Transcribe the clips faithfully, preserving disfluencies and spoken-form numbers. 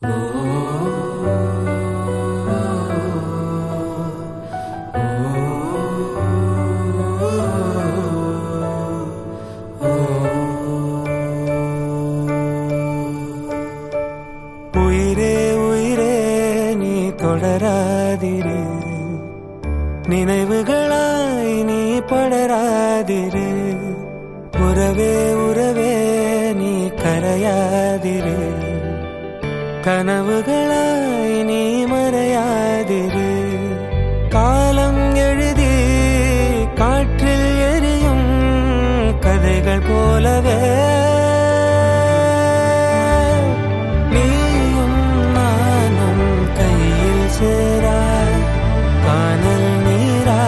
உயிரே உயிரே நீ தொடராதிரு, நினைவுகளாய் நீ படராதிரு. உறவே உறவே நீ கரையாதிரு, கனவுகளாய் நீ மறையாதிரு. காலம் எழுதி காற்றில் எரியும் கதைகள் போலவே நீயும் நானும் கையில் சேரா காணல் நீரா.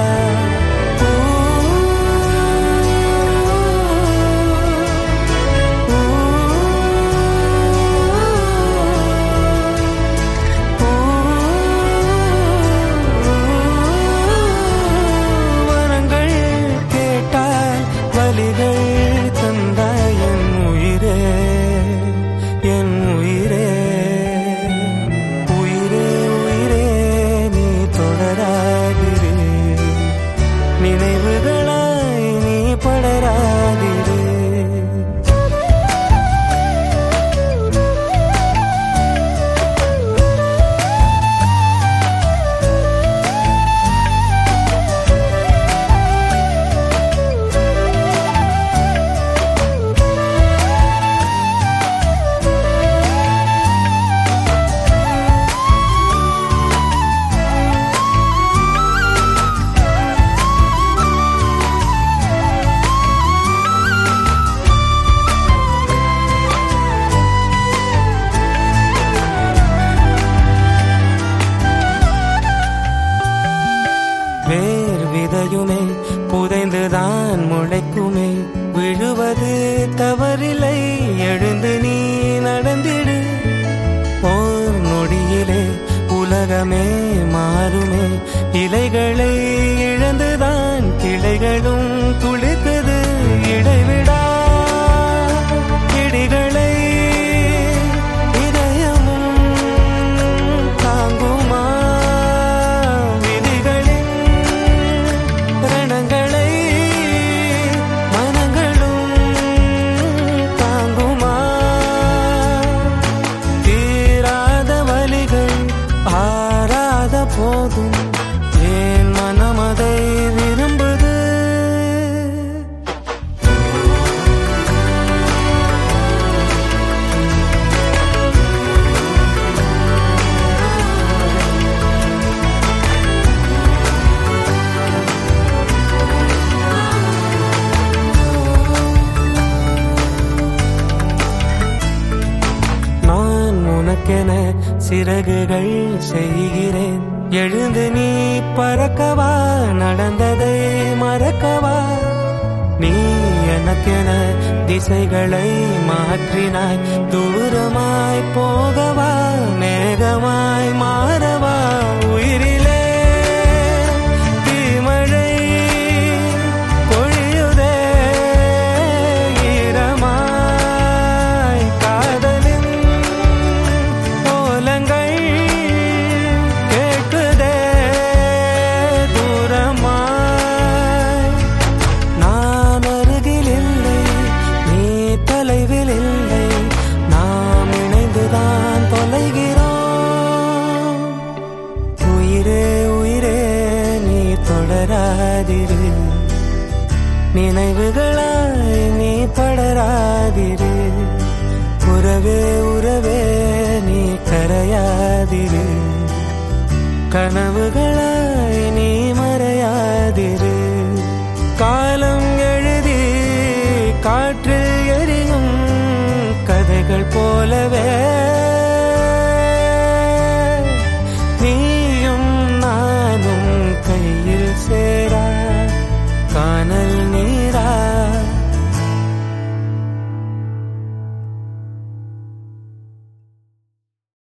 நினைவுகளாய் நீ படராதிரு. வேர் விதையுமே புதைந்துதான் முளைக்குமே, விழுவது தவறில்லை எழுந்து நீ நடந்திடு. ஓர் நொடியிலே உலகமே மாறுமே, இலைகளை இழந்துதான் கிளைகளும் துளிர்க்குது. இடைவிடா இடிகளை போதும் ஏன் மனமதை விரும்புது. நான் உனக்கென சிறகுகள் செய்கிறேன், எழுந்து நீ பறக்கவா, நடந்ததை மறக்கவா. நீ எனக்கென திசைகளை மாற்றினாய், தூரமாய் போகவா, மேகமாய் மாறவா. உயிரிலே தீமழை பொழியுதே ஈரமாய், காதலின் ஓலங்கள் தொடராதிரு, நினைவுகளாய் நீ படராதிரு. உறவே உறவே நீ கரையாதிரு, கனவுகளாய் நீ மறையாதிரு. காலம் எழுதி காற்றில் எரியும் கதைகள் போலவே